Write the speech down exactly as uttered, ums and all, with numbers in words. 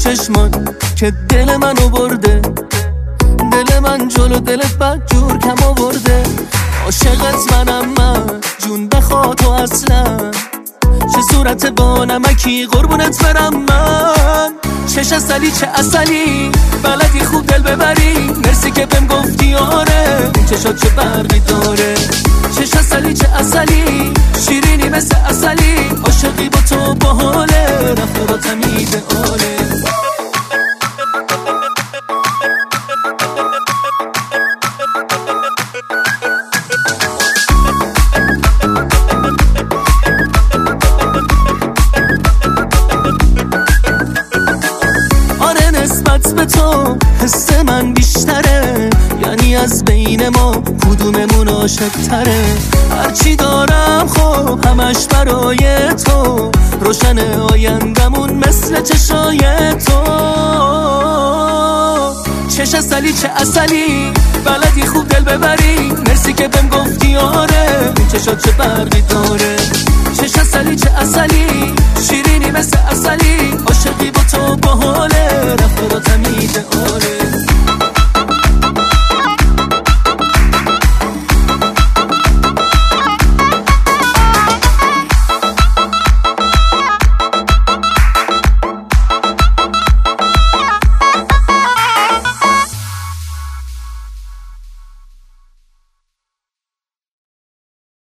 چشمات که دل منو برده، دل من جلو دلت بد جور کم آورده. عاشقت منم من جون بخوا تو اصلا، چه صورت با نمکی قربونت برم من. چش اصلی چه اصلی بلدی خوب دل ببری، مرسی که بهم گفتی آره این چشات چه برقی داره. چش اصلی چه اصلی شیرینی مثل اصلی، عاشقی با تو باحاله رفتاراتم ایدئاله. نسبت به تو حس من بیشتره، یعنی از بین ما کدوممون عاشق تره. هرچی دارم خب همش برای تو، روشن آیندمون مثل چشای تو. چش اصلی چه اصلی بلدی خوب دل ببری، مرسی که بهم گفتی آره این چشات چه برقی داره.